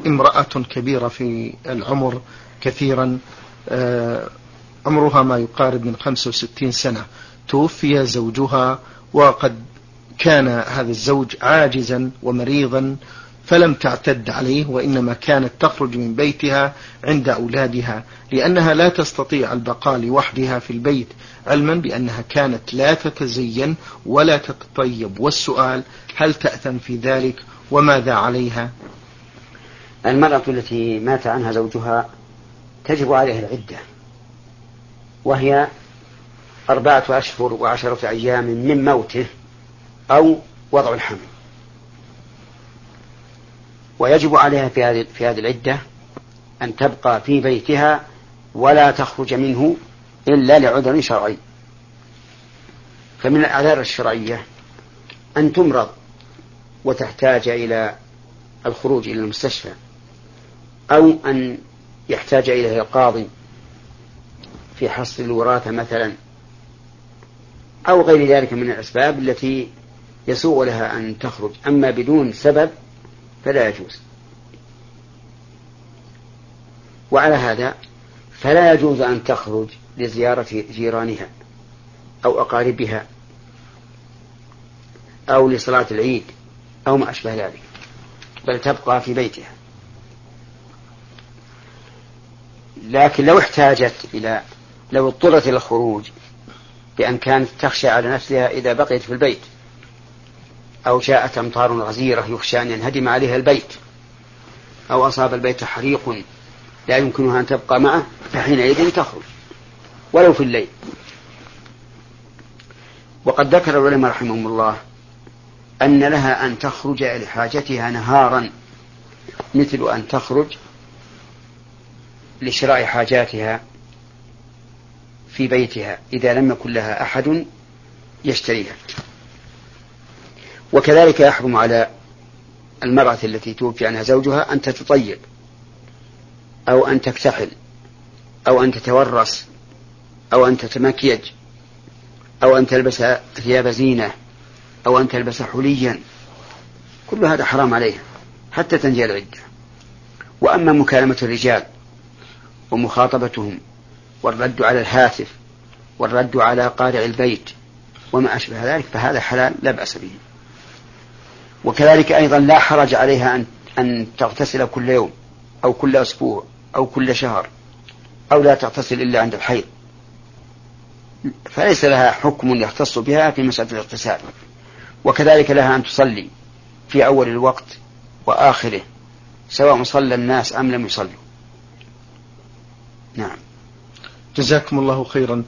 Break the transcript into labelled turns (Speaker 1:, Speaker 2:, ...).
Speaker 1: امرأة كبيرة في العمر كثيرا، عمرها ما يقارب من 65 سنة، توفي زوجها، وقد كان هذا الزوج عاجزا ومريضا، فلم تعتد عليه، وإنما كانت تخرج من بيتها عند أولادها لأنها لا تستطيع البقاء لوحدها في البيت، علما بأنها كانت لا تتزين ولا تتطيب. والسؤال: هل تأثم في ذلك؟ وماذا عليها؟
Speaker 2: المرأة التي مات عنها زوجها تجب عليها العدة، وهي 4 أشهر و10 أيام من موته أو وضع الحمل. ويجب عليها في هذه العدة أن تبقى في بيتها ولا تخرج منه إلا لعذر شرعي. فمن الأعذار الشرعية أن تمرض وتحتاج إلى الخروج إلى المستشفى، أو أن يحتاج إليها القاضي في حصر الوراثة مثلا، أو غير ذلك من الأسباب التي يسوغ لها أن تخرج. أما بدون سبب فلا يجوز. وعلى هذا فلا يجوز أن تخرج لزيارة جيرانها أو أقاربها أو لصلاة العيد أو ما أشبه ذلك، بل تبقى في بيتها. لكن لو اضطرت إلى الخروج بأن كانت تخشى على نفسها إذا بقيت في البيت، أو جاءت أمطار غزيرة يخشى أن ينهدم عليها البيت، أو أصاب البيت حريق لا يمكنها أن تبقى معه، فحينئذ تخرج ولو في الليل. وقد ذكر العلماء رحمهم الله أن لها أن تخرج لحاجتها نهارا، مثل أن تخرج لشراء حاجاتها في بيتها إذا لم يكن لها أحد يشتريها. وكذلك يحرم على المرأة التي توفي عنها زوجها أن تتطيب أو أن تكتحل أو أن تتورس أو أن تتمكيج أو أن تلبس ثياب زينة أو أن تلبس حليا، كل هذا حرام عليها حتى تنجي العدة. وأما مكالمة الرجال ومخاطبتهم والرد على الهاتف والرد على قارع البيت وما أشبه ذلك فهذا حلال لا بأس به. وكذلك أيضا لا حرج عليها أن تغتسل كل يوم أو كل أسبوع أو كل شهر، أو لا تغتسل إلا عند الحيض، فليس لها حكم يختص بها في مسألة الاغتسال. وكذلك لها أن تصلي في أول الوقت وآخره، سواء صلى الناس أم لم يصلوا. نعم.
Speaker 1: جزاكم الله خيرا.